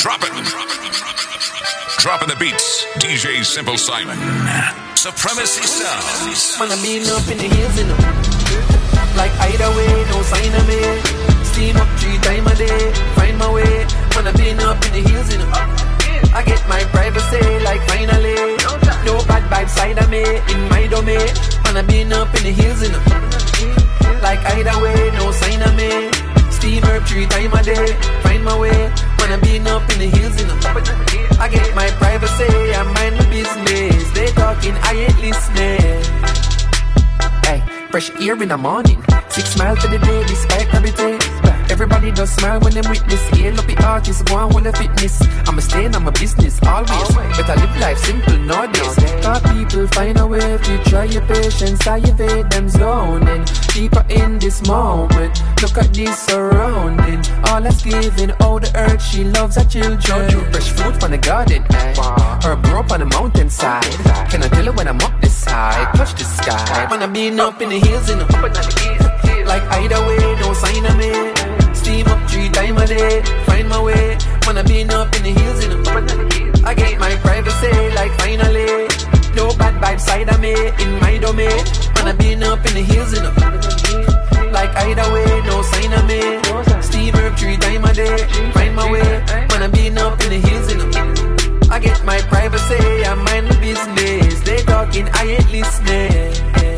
Dropping the beats, DJ Simple Simon. Supremacy Sounds. Man, I've been up in the hills, you know. Like either way, no sign of me. Steam up 3 times a day, find my way. Man, I've been up in the hills, you know. I get my privacy, like finally. No bad vibes side of me, in my domain. Man, I've been up in the hills, you know. Like either way, no sign of me. Steam up 3 times a day, find my way. Man, I've been up in the hills, you know. I get my privacy, I mind my business. They talking, I ain't listening. Hey, fresh air in the morning. 6 miles to the day, despite everything. Everybody does smile when them witness. Hail up the artists, go on with the fitness. I'ma stay in on my business, always. Better live life simple nowadays. Thought people find a way if you try your patience. I evade them zoning. Deeper in this moment. Look at this surrounding. All that's giving, all the earth, she loves her children. Fresh fruit from the garden, herb grow up on the mountainside. Can I tell her when I'm up this side? Touch the sky. Man, I've been up in the hills, you know. Like either way, no sign of me. Steam up 3 times a day, find my way. Man, I've been up in the hills, you know. I get my privacy, like finally. No bad vibes side of me, in my domain. Man, I've been up in the hills, you know. Like either way, no sign of me. Steam up 3 times a day, find my way. Man, I've been up in the hills, you know. I get my privacy, I mind my business. They talking, I ain't listening.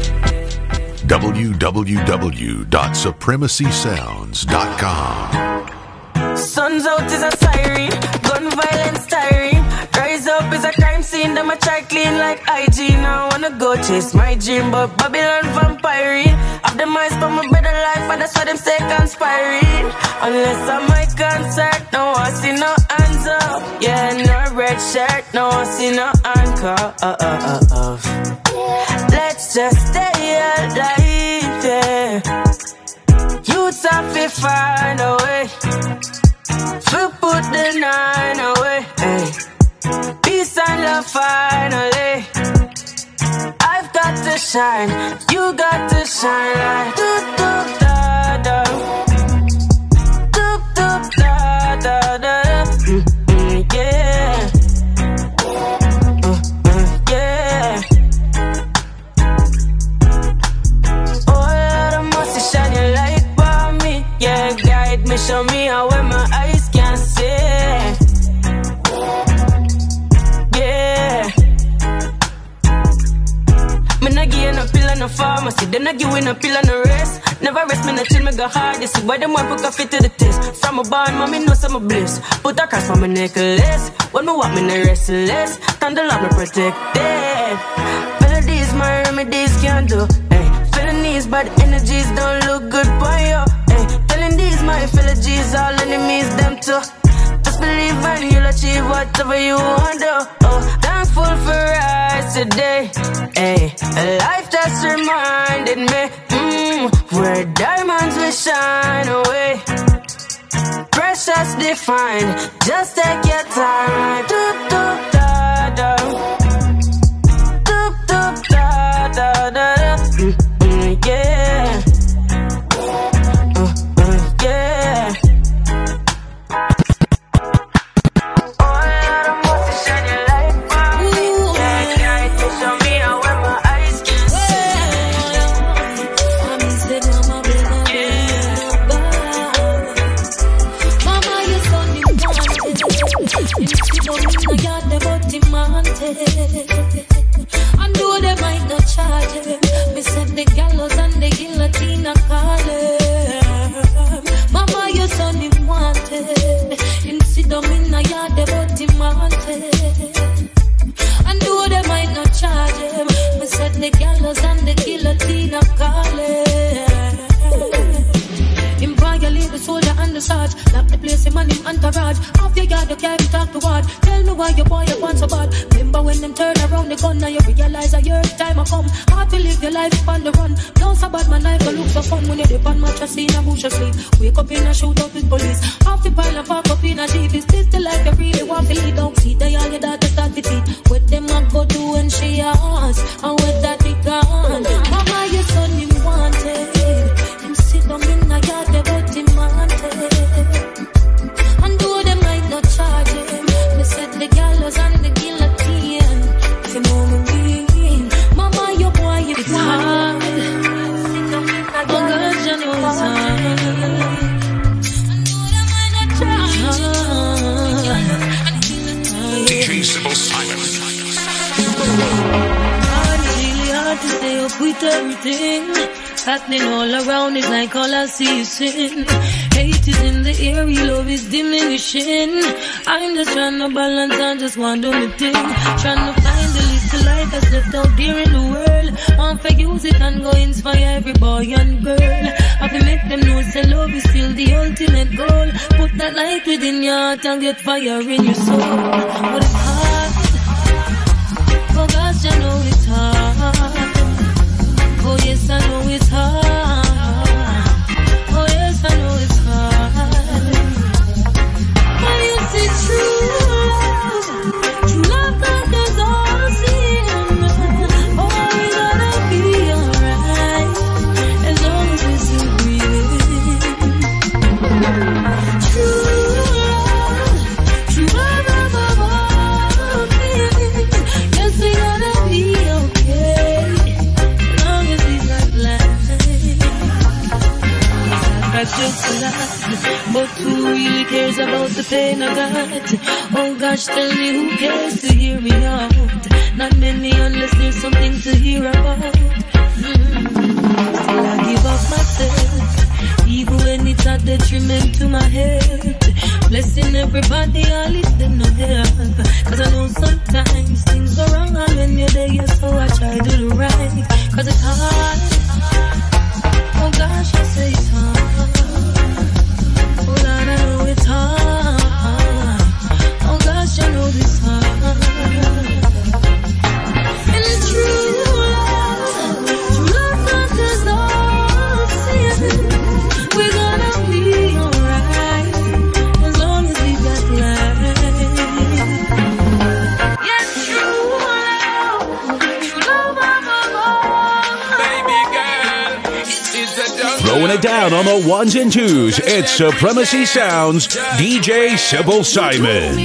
www.supremacysounds.com. Sun's out is a siren, gun violence tiring. Rise up is a crime scene, them a try clean like IG. Now I wanna go chase my dream, but Babylon vampiring. Have the minds for my better life, and that's why them stay conspiring. Unless I'm my concert, no I see no hands up. Yeah, no red shirt, no I see no handcuff. Let's just stay alive, yeah. Youths have to find a way to put the 9 away, hey. Peace and love finally. I've got to shine, you got to shine like doop doop da da. Doop doop da da da da. Yeah. Yeah. Oh Lord, I must shine your light for me. Yeah, guide me, show me how where my eyes can see. No pill and no pharmacy, then I give in a pill and a rest. Never rest, me no chill, me go hard. This is why them want put coffee to the test. From a barn, mommy know some bliss. Put a cross on my necklace. When me walk, me no restless. Candle up, me protected. Melodies, my remedies can't do. Hey, felonies, bad energies don't look good for you. Hey, telling these my fellow G's, all enemies, them too. Just believe and you'll achieve whatever you want to. Oh, thankful for rise today. Hey, life just reminded me where diamonds will shine away. Precious defined, just take your time. Doop doop da da. Doop doop da da da. Yeah. Yeah. I know they might not charge him. Me said the gallows and the guillotine are calling. Mama, your son him wanted. Him sit down in the yard, they bout him wanted. I know they might not charge him. Me said the gallows and the guillotine are calling. Him violate the soldier and the sarge. Lock the place, him and him entourage. Off your yard, you can't even talk to God. Tell me why your boy you want so bad. Remember when them turn around the gun, now you realize a year time I come. Hard to live your life on the run. Don't so bad, man, life go look so fun. When you dip on match, you see a bush asleep. Wake up in a shootout with police. Half the pile and park up in a jeep. Is this the life you really want to lead? Don't see the all your daughter start to feed. What them a go do when she asks? And what that be gone? Mama, your son him wanted. Him sit down in a yard, they got him wanted. And though they might not charge him, with everything happening all around is like all I see is sin. Hate is in the air, love is diminishing. I'm just trying to balance and just want to do my thing. Trying to find the little light that's left out there in the world. Want to use it and go inspire every boy and girl. I can make them know say love is still the ultimate goal. Put that light within your heart and get fire in your soul. But it's hard. Oh gosh, I know it's hard. Oh yes, I know it's hard. Oh yes, I know it's hard. But it's the truth. True love conquers all sin. Oh, we gotta be alright as long as we're still breathing. True love above all things. Yes, we gotta be okay. I just laugh, but who really cares about the pain I got? Oh gosh, tell me who cares to hear me out? Not many unless there's something to hear about. Still I give up myself, even when it's a detriment to my health. Blessing everybody, I leave them no help. Cause I know sometimes things go wrong, and when you're there, so I try to do right. Cause it's hard. Oh gosh, I say it's hard. Oh Lord, I know it's hard. Oh gosh, I know it's hard. And it's true love conquers all sin. We're gonna be alright as long as we got life. Yes, true love above all. Baby girl, Throwing it down on the ones and twos, it's Supremacy Sounds, DJ Simple Simon.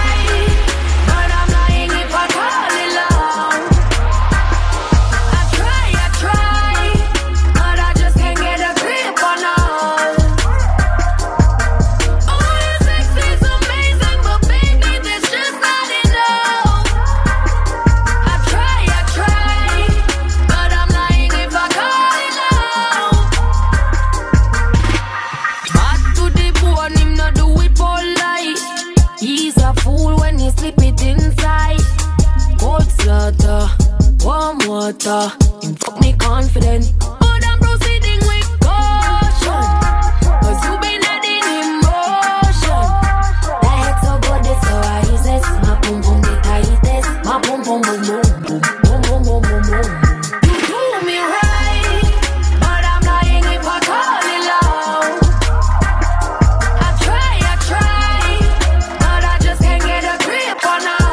Him fuck me confident, but I'm proceeding with caution. Cause you been adding emotion. That head so good, it's so isis. My boom boom the tightest. My boom boom boom boom boom boom boom boom boom boom. You do me right, but I'm lying if I call it loud. I try, but I just can't get a grip on all.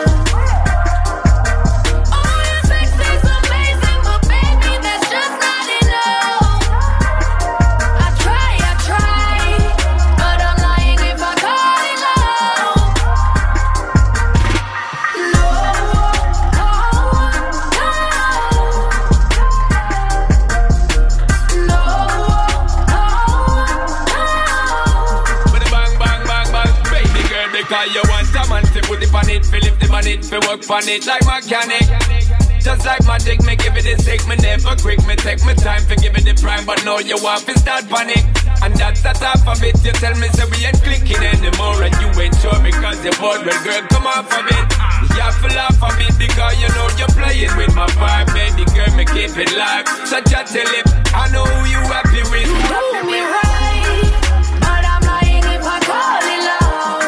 Cause you want a man to put it on it, fill it, the man it, fi work on it like mechanic. Just like magic, me give it a sick, me never quick, me take my time to give it the prime, but now you want to start panic. And that's the top of it, you tell me so we ain't clicking anymore, and you ain't sure because you're bored, well girl, come off of it. You have to laugh a bit because you know you're playing with my vibe, baby girl, me keep it live. So just tell it, I know who you happy with. You do me right, but I'm lying if I call it loud.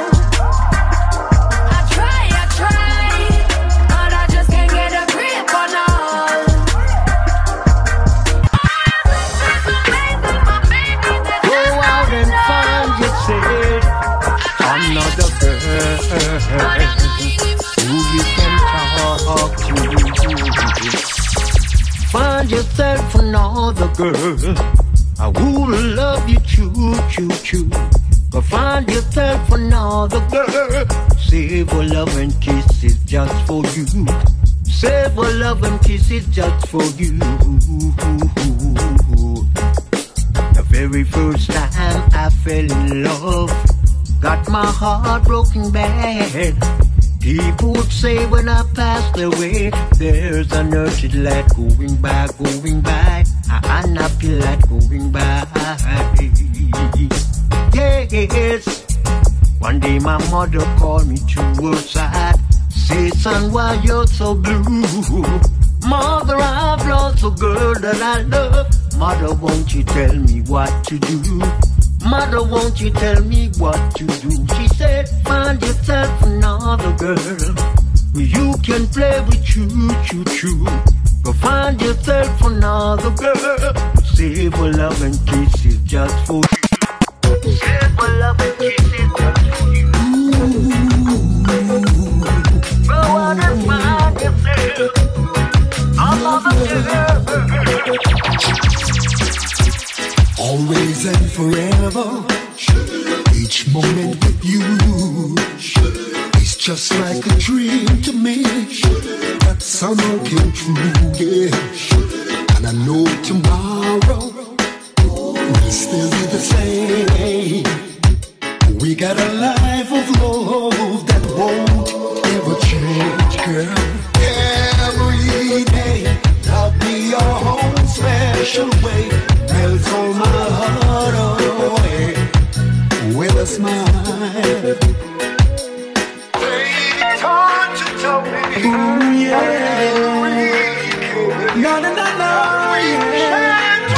Another girl who you can talk to. Find yourself another girl who will love you, choo. But find yourself another girl. Save her love and kisses just for you. Save her love and kisses just for you. The very first time I fell in love, got my heart broken bad. People would say when I passed away, there's an urgent light going by, going by. I'm not feel like going by. Yes. One day my mother called me to her side. Say, son, why you're so blue? Mother, I've lost a girl that I love. Mother, won't you tell me what to do? Mother, won't you tell me what to do? She said, find yourself another girl. You can play with choo-choo-choo. Go find yourself another girl. Save her love and kisses just for you. Save her love and kisses just for you. Go out and find yourself another girl. Always and forever, each moment with you is just like a dream to me that somehow came true, yeah. And I know tomorrow will still be the same. We got a life of love that won't ever change, girl. Every day, I'll be your own special way. Melts all my heart away with a smile. Take time to tell me. Ooh, yeah. No, no, no, no, yeah.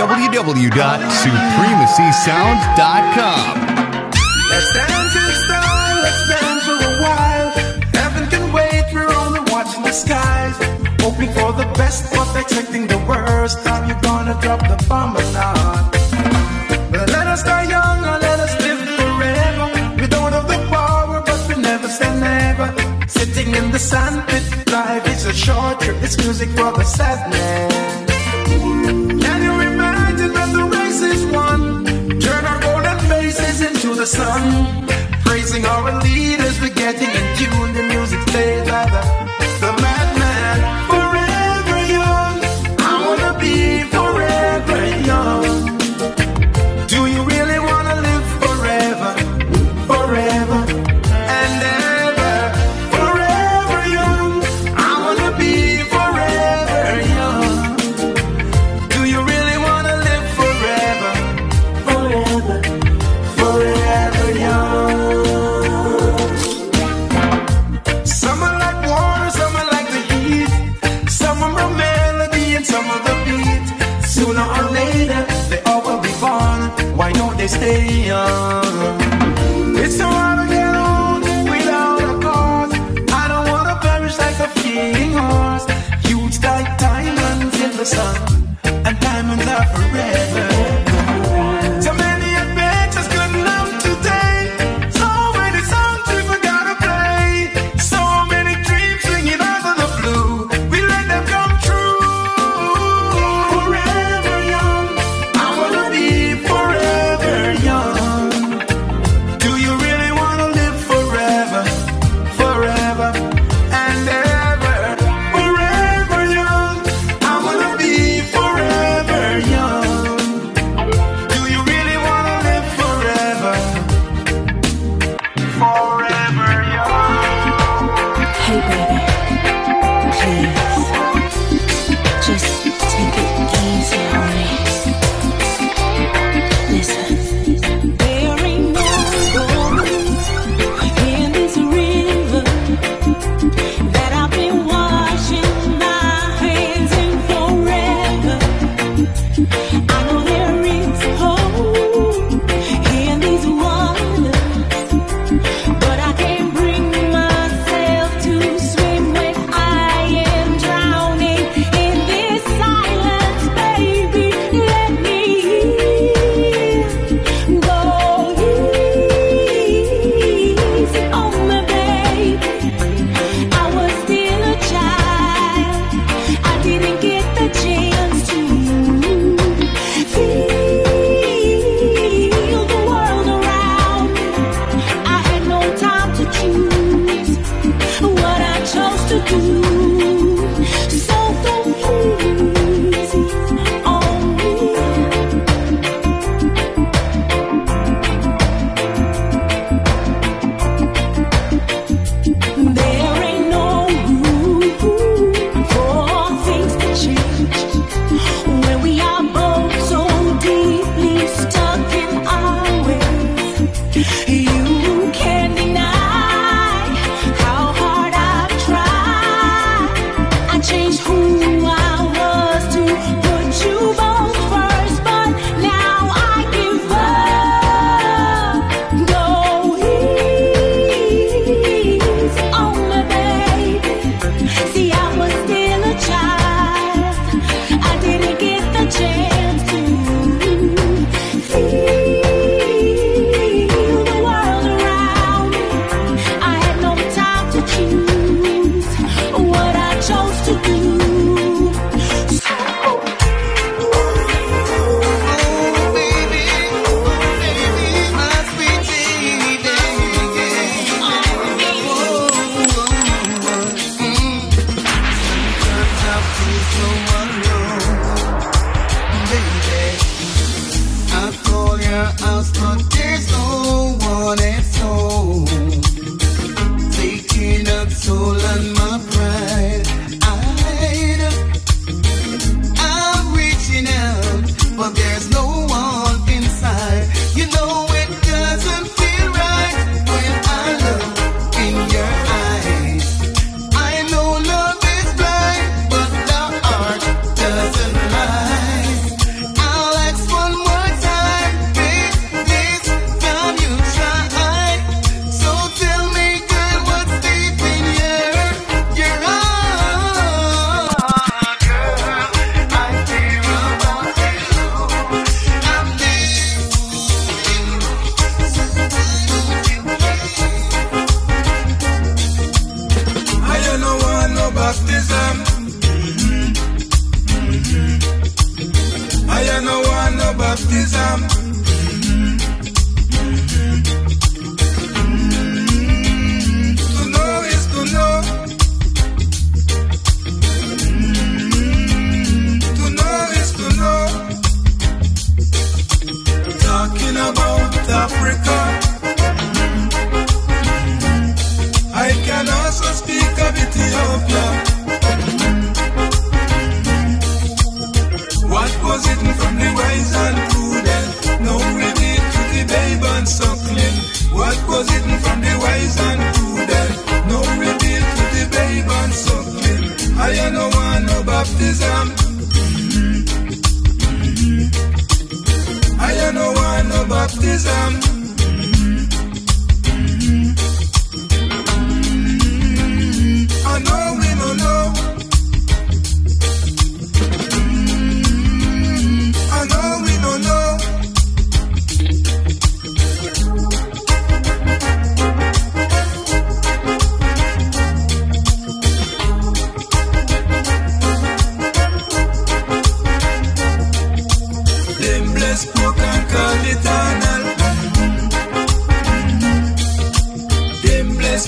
www.supremacysound.com. Let's dance in style, let's dance for a while. Heaven can wait, we're only watching the skies. Hoping for the best, but expecting the worst. Are you gonna drop the bomb or not? But let us die young or let us live forever. We don't have the power, but we never say never. Sitting in the sandpit, life is a short trip. It's music for the sad man. Can you imagine when the race is won? Turn our golden faces into the sun. Praising our leaders, we're getting in tune. The music plays by the madman. Forever young, I wanna be forever young. Do you really wanna live forever? Forever and ever. Forever young, I wanna be forever young.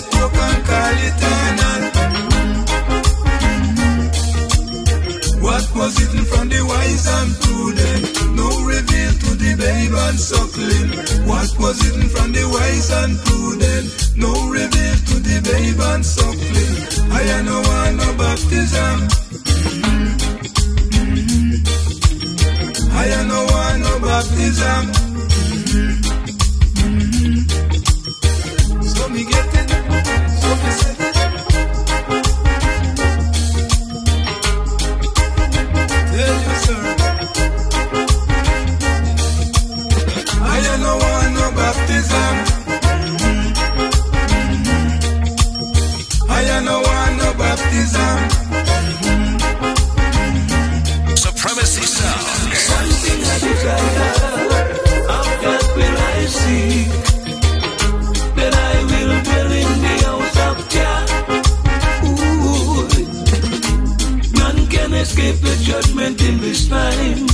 spoke and call eternal. What was hidden from the wise and prudent, no reveal to the babe and suckling. What was hidden from the wise and prudent, no reveal to the babe and suckling. I no want no baptism. I no want no baptism. So me get it, so me set it. Tell you, sir, I no want no baptism. I no want no baptism. Supremacy Sound. Something I desire, of that will I seek, that I will dwell in the house of Jah. None can escape the judgment in this time.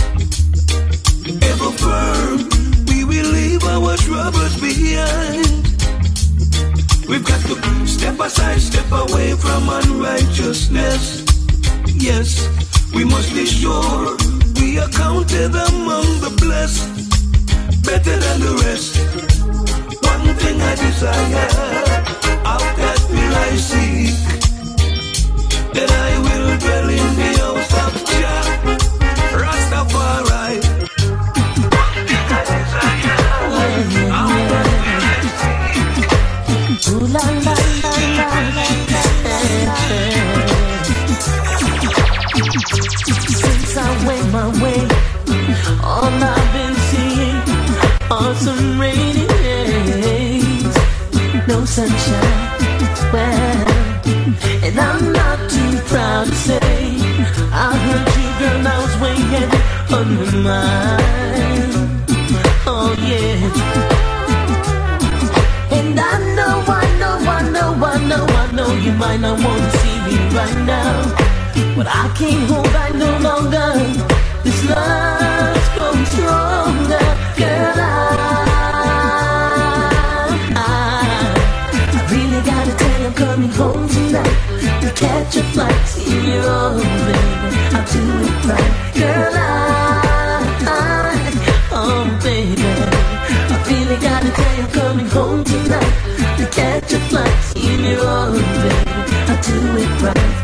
Ever firm, we will leave our troubles behind. We've got to step aside, step away from unrighteousness. Yes, we must be sure we are counted among the blessed, better than the rest. One thing I desire, of that will I seek, that I will dwell in the house of Jah, Rastafari. One thing I desire, of that will I seek. Ooh la la la la la. Since I went my way, all I've been seeing are some rainy days, no sunshine. Well, and I'm not too proud to say I heard you, girl, I was way ahead on your mind. Oh yeah. And I know you might not want to see me right now, but I can't hold back no longer. This love's growing stronger. Girl, I really gotta tell you I'm coming home tonight to catch a flight. See you, oh baby, I'll do it right. Girl, oh baby, I really gotta tell you I'm coming home tonight to catch a flight. See you, oh baby, I'll do it right.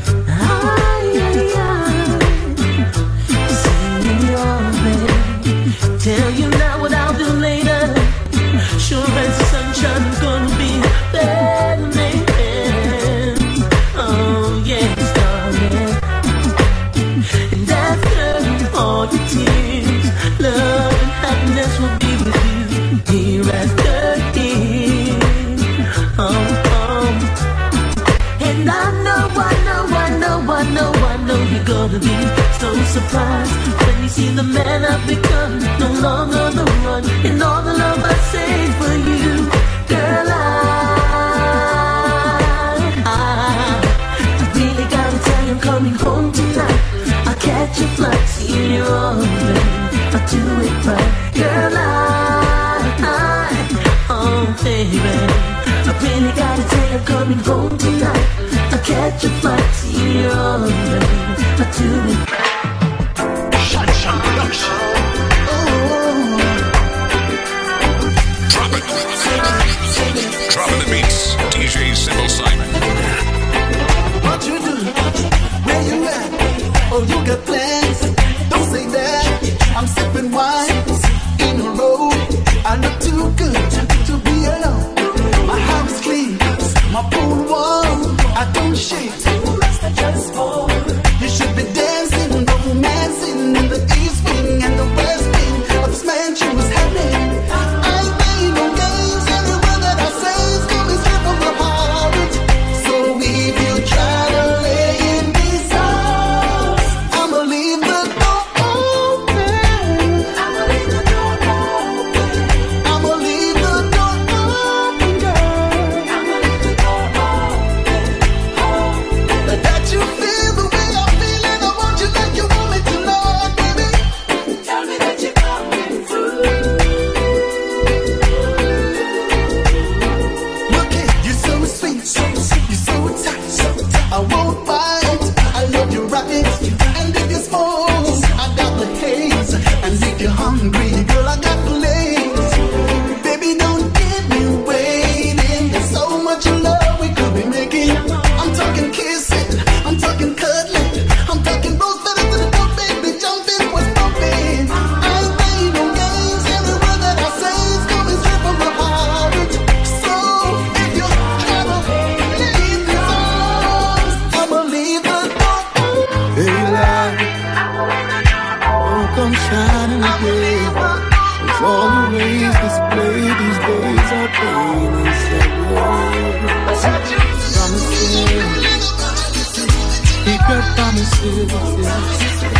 Tell you now what I'll do later. Sure as the sunshine is gonna be better man. Oh yes, darling. And after all your tears, love and happiness will be with you hereafter here. And I know you're gonna be so surprised when you see the man I've become, no longer the one, and all the love I saved for you. Girl, I really gotta tell you I'm coming home tonight. I'll catch a flight, see you all, baby, I'll do it right. Girl, oh baby, I really gotta tell you I'm coming home tonight. I'll catch a flight, see you all, baby, I'll do it right. Dropping the beats, DJ Simple Simon. What you do? Where you at? Oh, you got plans? Don't say that. I'm sipping wine in a row. I look too good to be alone. My house clean, my pool warm. I don't shake. You should be dancing, romancing in the east wing and the west wing of this mansion was happening. I ain't playing no games. Everyone that I say is coming straight from the heart. So if you try to lay in these arms, I'ma leave the door open. I'ma leave the door open. I'ma leave the door open, girl. I'ma leave the door open.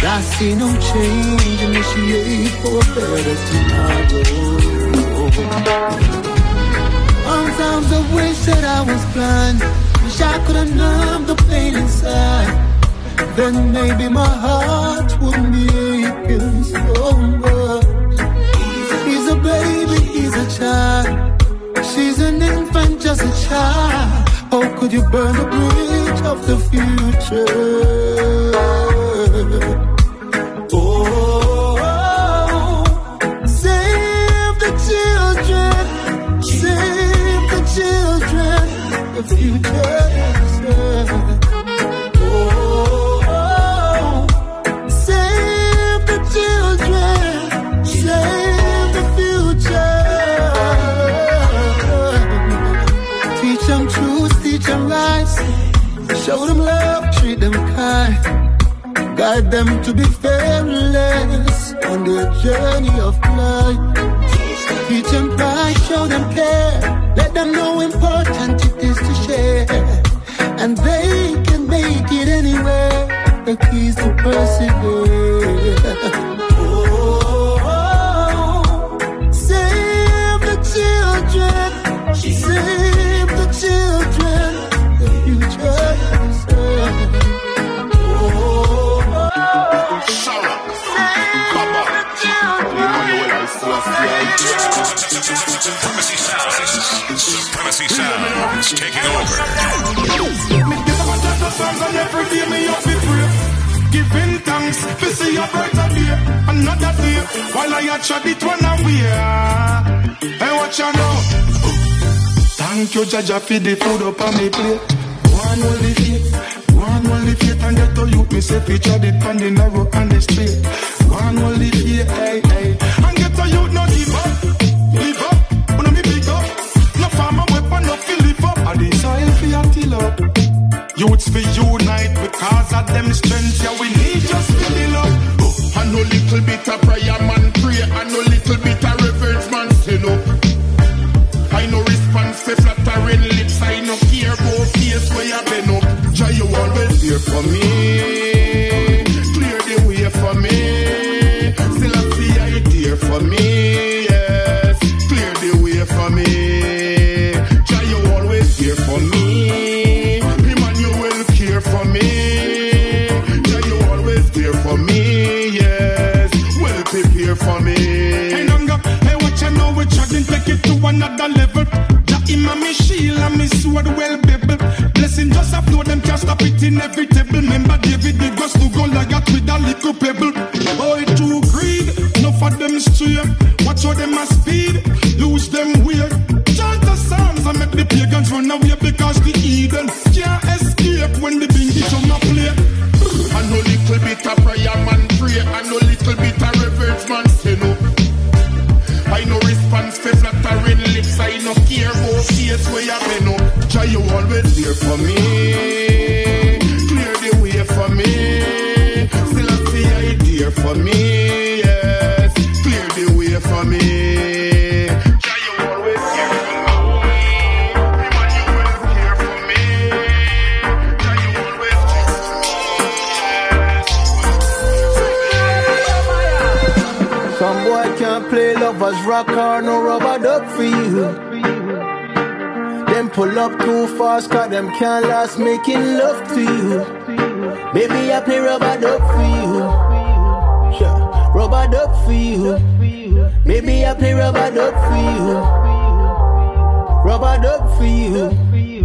I see no change, initiate for a better tomorrow. Sometimes I wish that I was blind, wish I could have numbed the pain inside. Then maybe my heart wouldn't be aching so much. He's a baby, he's a child. She's an infant, just a child. How could you burn the bridge of the future? Oh, save the children, save the children, the future. Oh, save the children, save the future. Teach them truth, teach them lies. Show them love, treat them kind. Guide them to be fearless on their journey of life. Teach them pride, show them care. Let them know important it is to share. And they can make it anywhere. The keys to persevere. Save the children, save the children, the future is served. Supremacy Sounds taking over. Giving thanks, to see a brighter day, another day. While I trod it one away. Hey, what you know? Thank you, Jaja, for the food up on me plate. One only faith, one only faith, and get to you, me say, feature it on the narrow and the straight. One only faith, hey, hey, and get to you, no give up, when me big up. No farmer weapon, no fill it up, and the soil for your till up. Youths for unite because of them strengths, yeah, we need just fill it up. I know little bit of prayer man pray, I know little bit of reverence man say no. I know response for flattering lips, I know care for face where you been up. Jah, you always here for me, clear the way for me. Still I see I dear for me, yes, clear the way for me. Jah, you always here for me. For me, yeah, you always there for me, yes, well prepare for me. Hey, Nanga, hey, what you know, we trying take it to another level. Jah in my shield and me sword well bible. Blessing just a flow, them can't stop it inevitable. Remember David, the ghost to go like that with a little pebble. Oh, it too greed, enough for them straight. Watch how them a speed, lose them weird. Chant the psalms and make the pagans run away because the Eden can't escape when the bingy on my plate. I know little bit of prayer man pray, I know little bit of reverence man say no. I know response for flattering lips, I know care for face where you been up. Jah, you always there for me, clear the way for me. Still I see I dear for me, yes, clear the way for me. Jah, you always there for me. Some boy can't play lovers rock or no rubber duck for you. Them pull up too fast cause them can't last making love to you. Baby, I play rubber duck for you. Yeah, rubber duck for you. Baby, I play rubber duck for you. Rubber duck for you.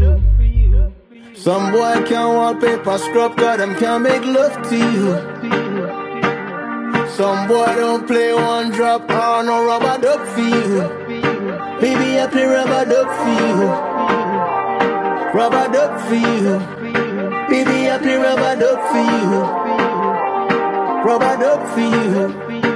Some boy can't wallpaper scrub cause them can't make love to you. Some boy don't play one drop or no rubber duck for you. Baby, I play rubber duck for you. Rubber duck for you. Baby, I play rubber duck for you. Rubber duck for you.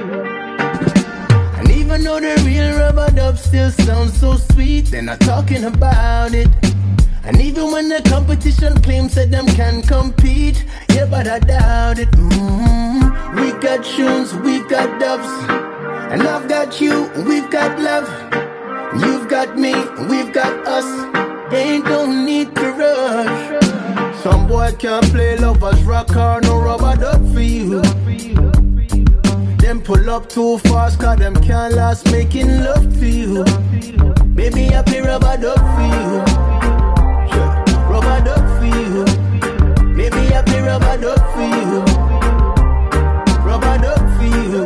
And even though the real rubber duck still sounds so sweet, they're not talking about it. And even when the competition claims that them can compete, yeah, but I doubt it. We got tunes, we've got dubs, and I've got you, we've got love. You've got me, we've got us. Ain't no need to rush. Some boy can't play lovers rock or no rubber duck for you. Them pull up too fast cause them can't last making love to you. Baby, I play rubber duck for you. Yeah, rubber duck for you. Baby, I play rubber duck for you. Rubber duck for you.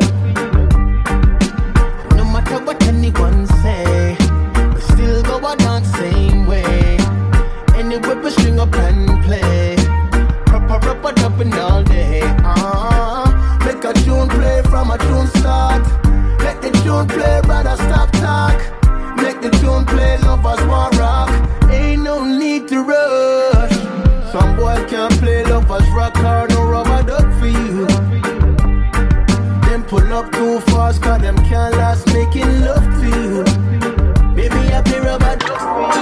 No matter what anyone say, we still go a dance same way. Anyway, we string up and play. Proper rubber dubbing all day. Make a tune play from a tune start. Let the tune play, brother, stop talk. Make the tune play, lovers want rock. Ain't no need to rush. Some boy can't play lovers rock or no rubber duck for you. Them pull up too fast cause them can't last making love to you. Baby, I play rubber duck for you.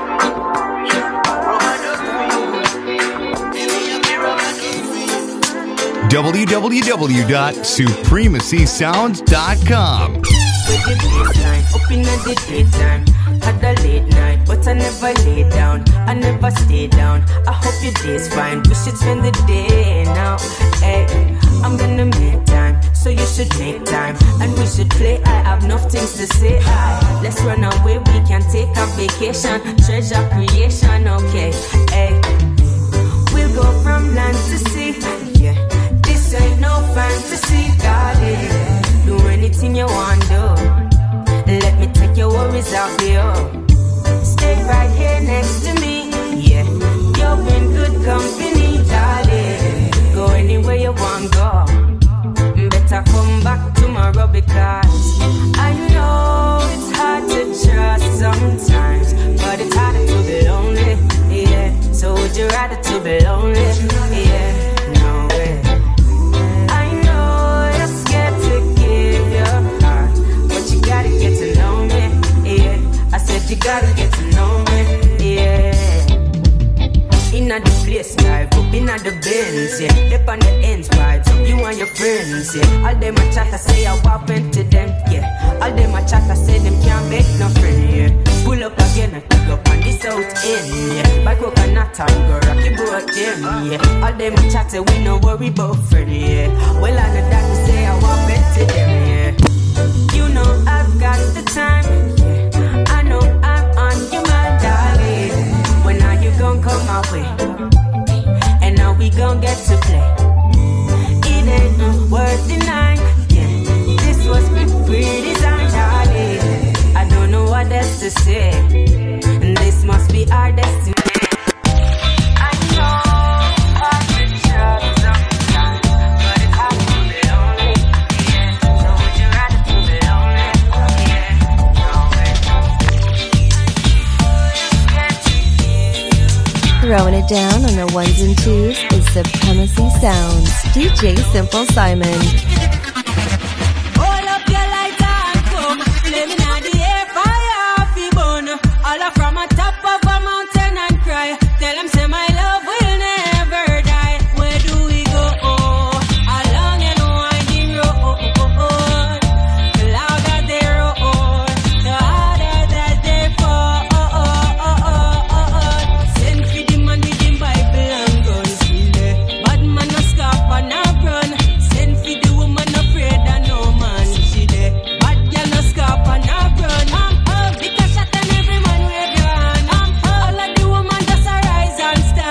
www.supremacysounds.com. With the baseline, up in the daytime. Had a late night, but I never lay down. I never stay down. I hope your day's fine. We should spend the day now. Hey, I'm gonna make time, so you should make time. And we should play. I have enough things to say. Let's run away, we can take a vacation. Treasure creation, okay. Hey, we'll go from land to sea. Yeah, this ain't no fantasy, darling. Do anything you want, do. Let me take your worries off you. Stay right here next to me. Yeah, you're in good company, darling. Go anywhere you want, go. Better come back tomorrow because I know it's hard to trust sometimes, but it's harder to be lonely. Yeah, so would you rather to be lonely? Yeah, no way. I know you're scared to give your heart, but you gotta get to know me. Yeah, I said you gotta get to know me. Yeah. Inna the place, drive up inna the Benz, yeah. Dip on the ends, vibes up you and your friends, yeah. All them a chat, I say I went to them, yeah. All them a chat, I say them can't make no friend, yeah. Pull up again and pick up on the south end, yeah. By coconut and go rocky boat them, yeah. All them a chat, say we no worry about friend, yeah. Well, I know that we say I went to them, yeah. You know I've got the time, yeah. I know I'm on your mind, darling. When are you gon' come my way? And now we gon' get to play. It ain't no worth denying. Yeah, this was pre-designed, darling. I don't know what else to say. And this must be our destiny. I know I can trust sometimes, but it's hard to be lonely. Yeah, so would you rather to be lonely? Yeah, no way. Throwing it down on the ones and twos is Supremacy Sounds. DJ Simple Simon. Hold up your lighter and come. Flaming on the air, fire off the bone. All up from a top of a mountain and cry. Tell them say my love will never die. Where do we go? Oh, along and winding road. The louder they roll, the harder that they fall. Send for the man with the Bible and guns. Bad man no stop and no run. Send for the woman afraid of no man. She there. Bad girl no stop and no run. Because shot and every man wave your hand. All of the woman just arise and stand.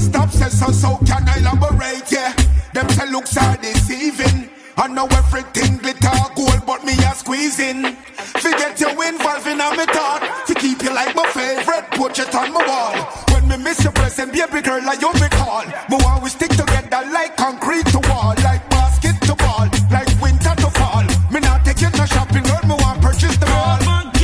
stop, so can I elaborate, yeah. Them say looks are deceiving. I know everything glitter gold, but me a squeezing. Forget you involving on me thought. To keep you like my favorite portrait on my wall. When me miss your present, baby girl, like you me call. Me want we stick together like concrete to wall, like basket to ball, like winter to fall. Me not take you no shopping, girl, me want purchase the mall.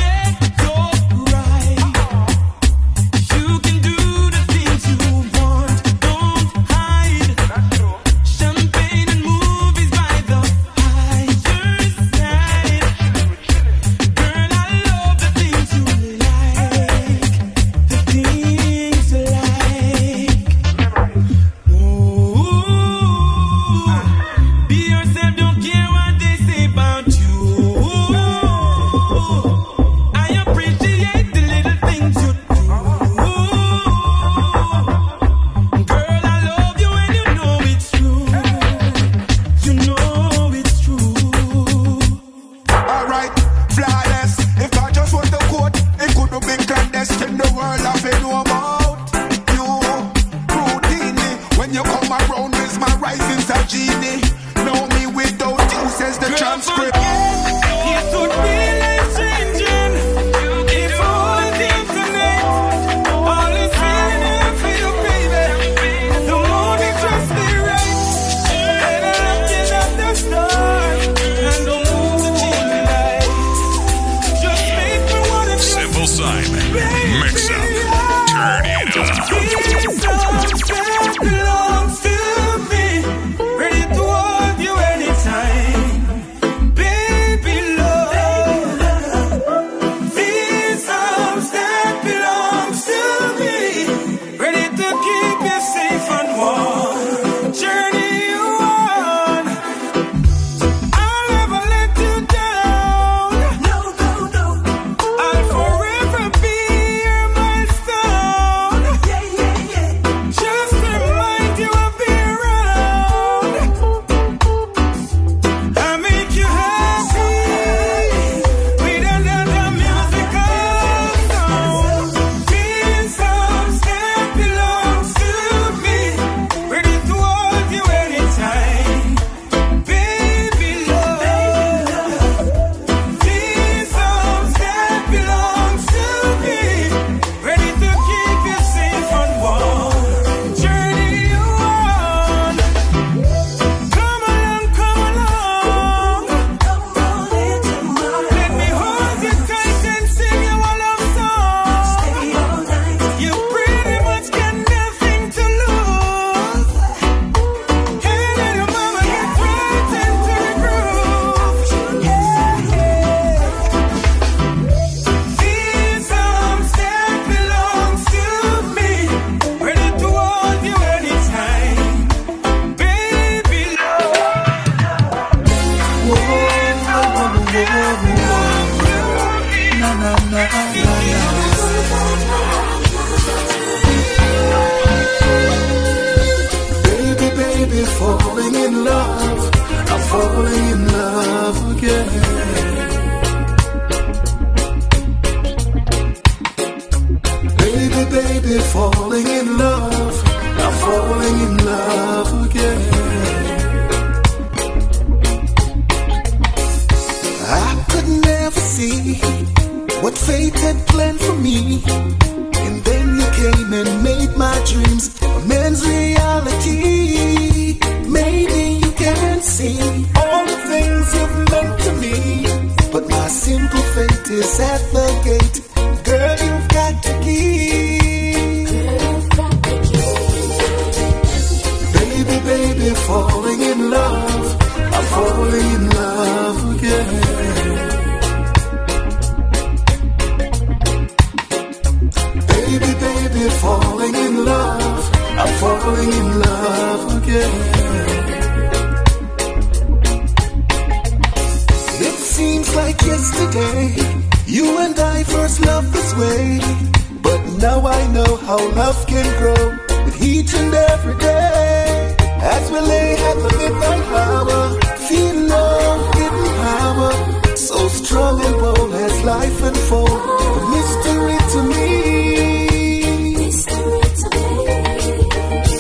Life unfold, a mystery to me.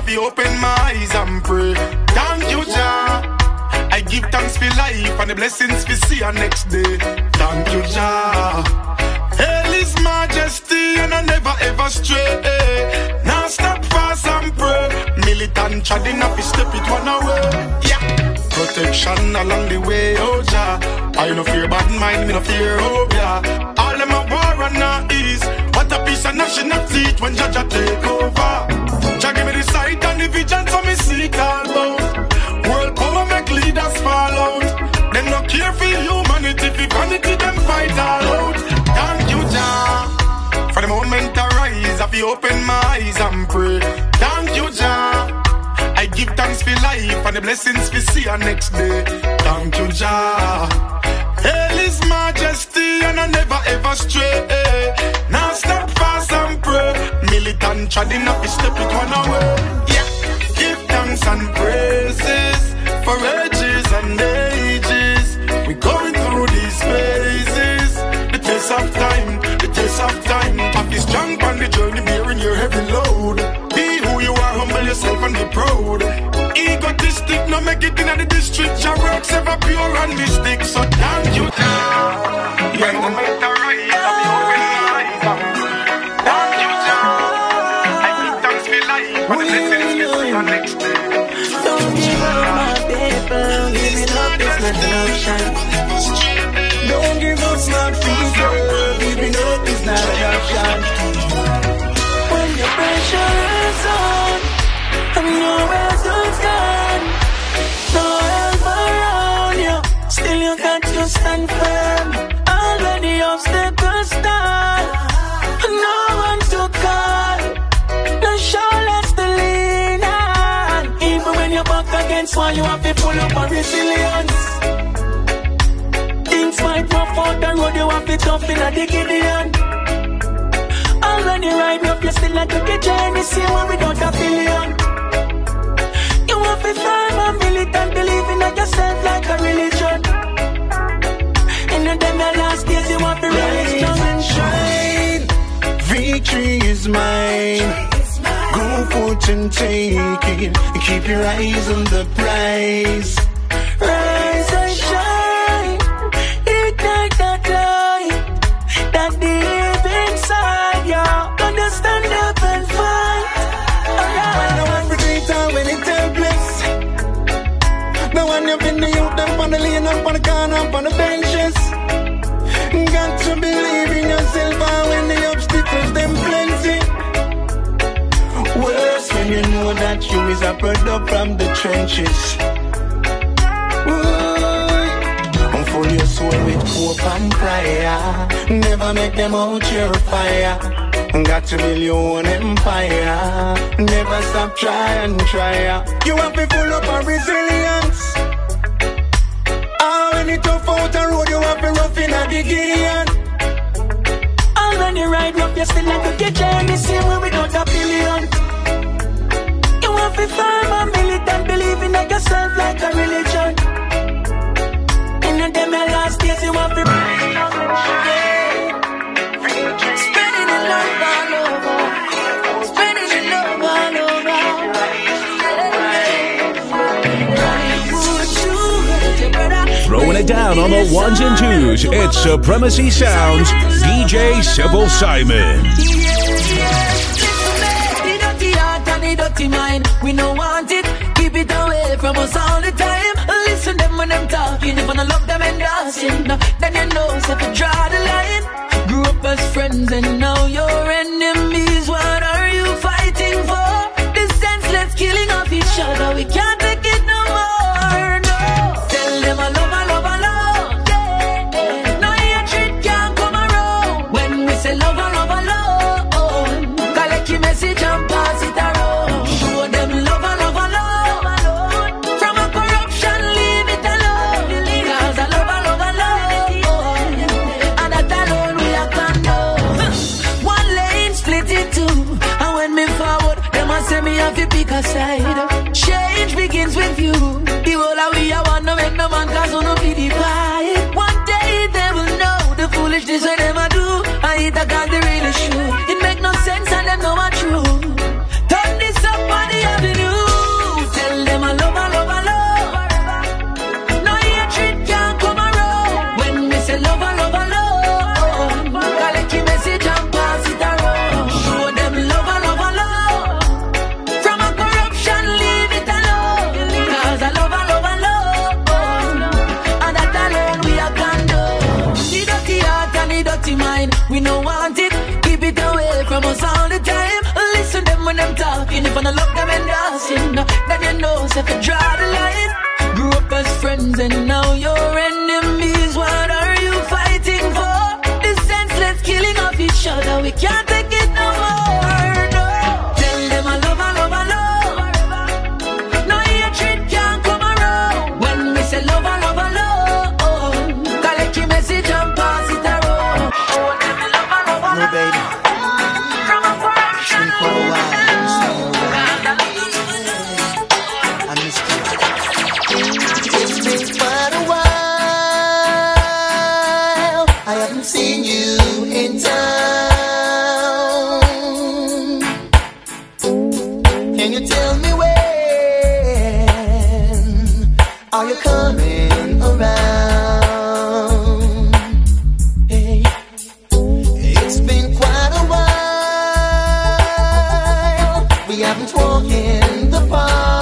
have to open my eyes and pray. Thank you, Jah. I give thanks for life and the blessings we see our next day. Thank you, Jah. Hail His Majesty and I never ever stray. Now stop fast and pray. Militant treading up, step it one away. Yeah. Protection along the way, oh Jah. I no fear bad mind, me no fear, oh yeah. All them a war and not ease. What a piece of national teeth when Jah take over. Jah give me the sight and the vision so me seek all about. World power make leaders fall out. Them no care for humanity, for vanity them fight all out. Thank you, Jah. For the moment I rise, I feel open my eyes and pray. Thank you, Jah. I give thanks for life and the blessings we see our next day. Thank you, Jah. Hail His Majesty and I never ever stray. Now stop fast and pray. Militant treading up, step it one away. Yeah. Give thanks and praises for ages and ages. We're going through these phases. The test of time, the test of time. Have this strong on the journey, bearing your heavy load. Be who you are, humble yourself and be proud. Egotistic, no make it in the district. Your works ever pure and mystic. So thank you, Jah. When the moment arise, I'll be open my eyes. Thank you, Jah. I give thanks for life, but the blessings we see our next day. Don't give up, my people. Giving up is not an option. Don't give up, smart people. Giving up is not an option. When your pressure is on and your results gone, no help around you, still you got to stand firm. All when the obstacles start, no one to call, no shoulder to lean on. Even when you're back against one, you have to pull up a resilience. Things might rough out the road, you have to tough in a Gideon. All when you ride up, you still like to get journey, see one without a billion. You have to firm and militant, believing in yourself like a religion. In the them last days, you have to really strong and shine. Victory is mine. Go forth and take it. Keep your eyes on the prize. Rise and shine. Ignite that light that deep inside you. Understand up and fight. I know every time when it's helpless. The one you've been the youth, them on the lane, up on the corner, up on the benches. Got to believe in yourself, and when the obstacles, them plenty. Worse when you know that you is a product from the trenches. Unfold your soul with hope and prayer. Never make them out your fire. Got to build your own empire. Never stop trying. You have to full up of resilience. When you tough out the road, you have to rough in a Gideon. All when you ride rough, you still like to get journey, same way without a billion. You have to firm and militant, believing in yourself like a religion. In them last days, you have to spreading the love all over, spreading the love all over. Throwing it down on the ones and twos, it's Supremacy Sounds, DJ Civil Simon. The dirty heart and the dirty mind, we don't want it, keep it away from us all the time. Listen them when them talking, if I don't love them and dancing, then you know, so if you draw the line. Grew up as friends and now you're enemies, what are you fighting for? This senseless killing of each other, we can't take it no more, no. Tell them I love, yeah. No hatred can't come around when we say love, collect your message and pass it around. Show them love, from a corruption, leave it alone. Cause I love, and that alone we are condone. One lane split it two, and when me forward, them a say me have to pick a side. Change begins with you. The whole of we are one, no make no man cause no be divide. One day they will know the foolishness that them a do. I hit a cause they really should. It make no sense and them know I'm true. Turn this up on the avenue. love, love, love. Collect your message and pass it around. Show them love, love, love. From a corruption, leave it alone. Cause I love, love, love. And that alone we are gone down. The dirty heart and the dirty mind, we don't want it. Keep it away from us all the time. Listen them when them talking. If I don't love them and dancing, then you know so if you draw the line. Grew up as friends and now you're enemies. What are you fighting for? This senseless killing of each other, we can't take it no more. No. Tell them I love, I love, I love. No hatred can't come around. When we say love, I love, I love. Collect your message and pass it around. Oh, them love, I love, I love. Baby. From a corruption, for a while. I missed you. It's been quite a while. I haven't seen you in town. Can you tell me when are you coming around? Hey, it's been quite a while. We haven't walked in the park.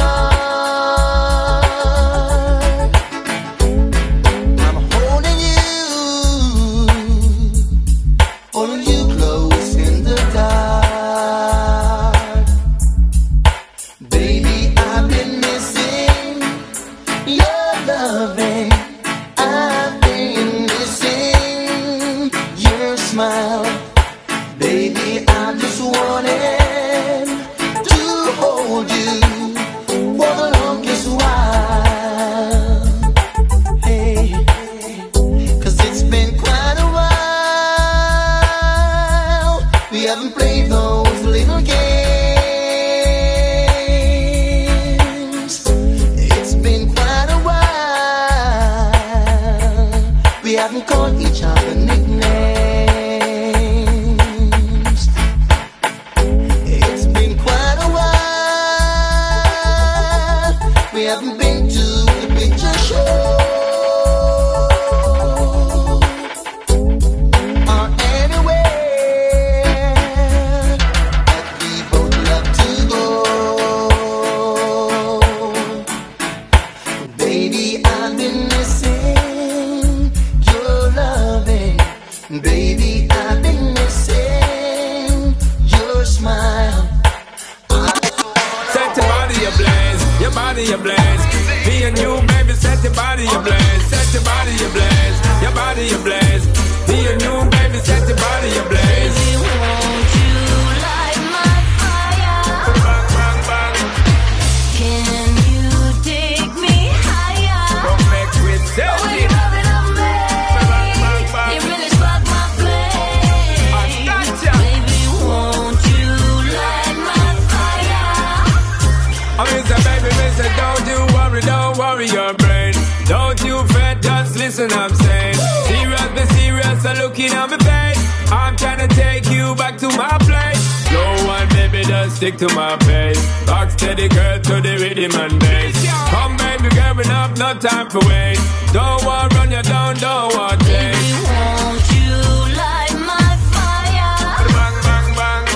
Stick to my pace, rock steady girl to the rhythm and bass. Come baby girl, we have no time for wait. Don't want run you down, don't want change. Baby, won't you light my fire? Bang, bang, bang.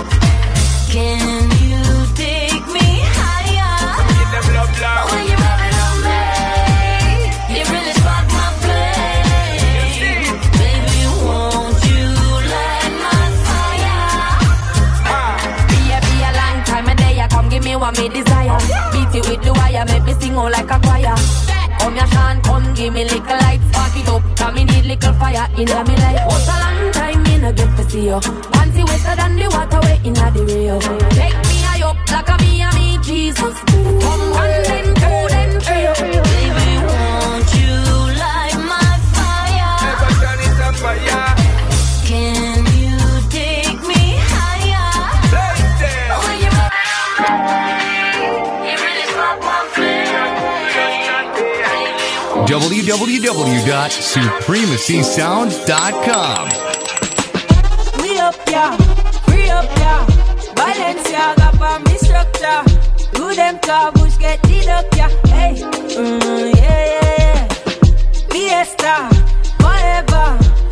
Can you take me higher? Get them love loud. When you rub it on me, it really spark my flame. Baby, won't you light my fire? Be a long time a day, come give me what me desire. Beat it with the wire, make me sing all like a choir. Come here, Sean, come give me little light, spark it up, cause me need little fire in my life. What's a long time me no get to see you? Panty wetter than the water way in the Rio. Take me high up like a me and me Jesus. Come one, then two, then three. Baby, won't you light my fire? Never turn it up fire. Can you take me higher? When you rub it on me, it really spark my flame. www.supremacysound.com. We up, yeah, free up, yeah. Balenciaga for me structure. Do them car bush get deduct, yeah. Hey, yeah, yeah, yeah. Fiesta, forever.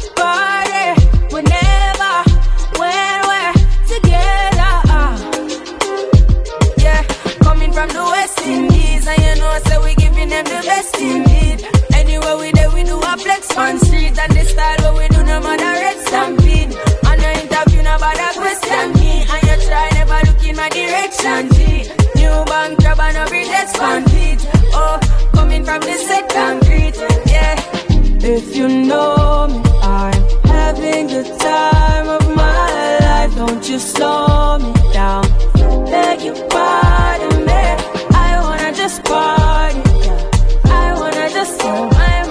If you know me, I'm having the time of my life. Don't you slow me down. Beg you pardon me. I wanna just party. Yeah. I wanna just party.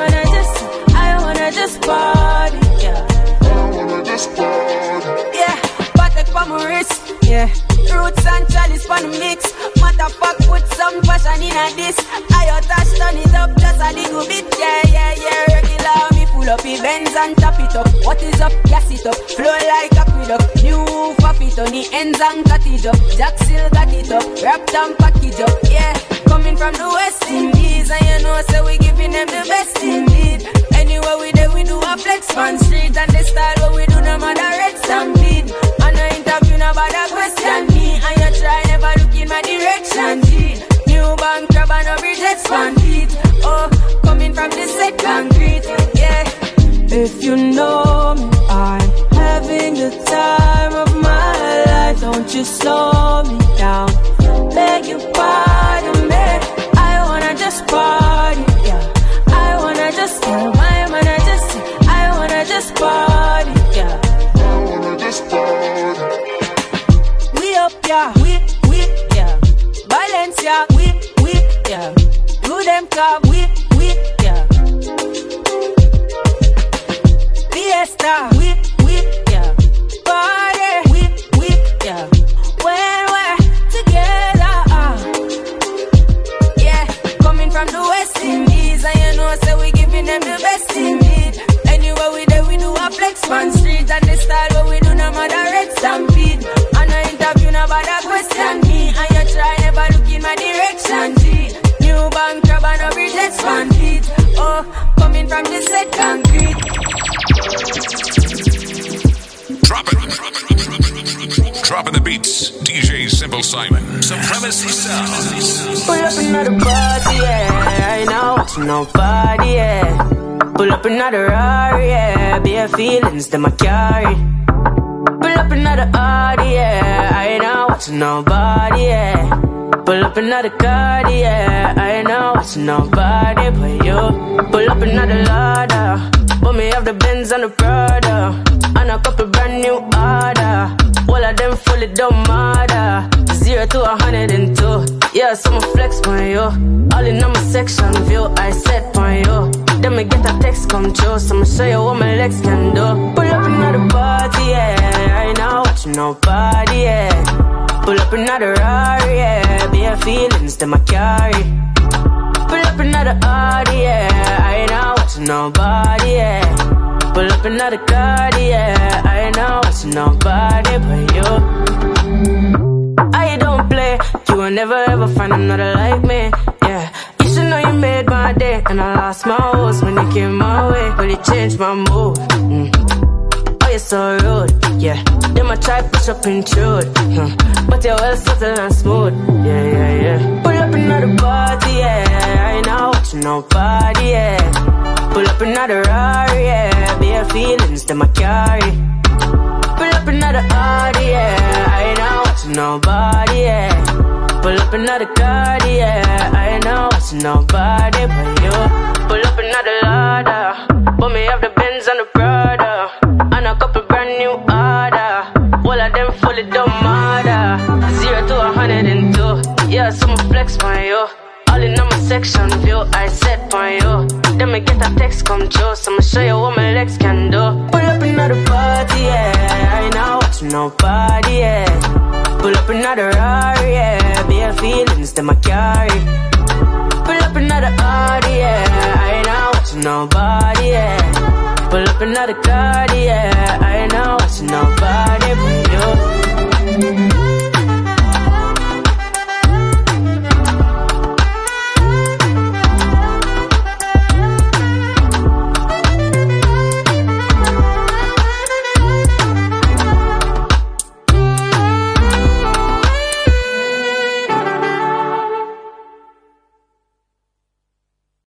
Yeah. I wanna just party. Yeah. Patek for my wrist. Yeah. Roots and chalice for the mix. Matter fuck, put some passion in a this. I touch, turn it up just a little bit. Yeah. Regular me full up the Benz and tap it up. What is up? Gas it up. Flow like aqueduct. New pop it on the ends and cut it up. Jack still got it up. Wrapped and package up. Yeah. Coming from the West Indies, and you know, so we giving them the best indeed. Anywhere we there, we do a flex on street, and the style what we do, no matter red stampede. And I interview nobody question me, and you try never look in my direction. G. New bank crab and no rejects fan feet. Oh, coming from the set concrete, yeah. If you know me, I'm having the time of my life. Don't you slow me down. Beg you pardon me. I wanna just party, yeah. I wanna just party. I wanna just party, yeah. I wanna just party. We up, yeah. We, yeah. Valencia, we, yeah. Do them car, we, yeah. Fiesta, we, yeah. Party, we, yeah. When we're together, yeah. Coming from the West Indies, and you know, so we giving them the best indeed. Anywhere we there, we do a flex on street, and the style what we do, no matter red stampede. And I interview nobody question me, and you try never look in my direction. G. New bank crab and no rejects fan feet. Oh, coming from the set concrete. Dropping the beats, DJ Simple Simon. Supremacy Sounds. Pull up another party, yeah. I know it's nobody, yeah. Pull up another Rari, yeah. Bare feelings that I carry. Pull up another Audi, yeah. I know it's nobody, yeah. Pull up another card, yeah. I know it's nobody but you. Pull up another ladder. Put me off the Benz and the Prada, and a couple brand new order. All of them fully don't matter. 0 to 102. Yeah, so I'ma flex on you. All in on my section view, I set on you. Then me get a text come true, so I'ma show you what my legs can do. Pull up another party, yeah. I know what you nobody, yeah. Pull up another Rari, yeah. Bare feelings that I carry. Pull up another Audi, yeah. I know what you nobody, yeah. Pull up another card, yeah. I know it's nobody but you. I don't play. You will never ever find another like me, yeah. You should know you made my day, and I lost my horse when you came my way. But it changed my mood. Oh, you're so rude, yeah. Then I try push up intrude, but you're well subtle and smooth, yeah. Pull up another party, yeah. I know what you nobody, yeah. Pull up another Rari, yeah. Bare feelings that I carry. Pull up another Audi, yeah. I know it's nobody, yeah. Pull up another card, yeah. I know it's nobody but you. Pull up another ladder. Put me off the Benz and the Prada, and a couple brand new order. All of them fully don't matter. 0 to 102. Yeah, so I'ma flex on you. All in on my section view, I set on you. Then me get a text come true, so I'ma show you what my legs can do. Pull up another party, yeah. I know what you nobody, yeah. Pull up another Rari, yeah. Bare feelings that I carry. Pull up another Audi, yeah. I know what you nobody, yeah. Pull up another card, yeah. I know what you nobody but you.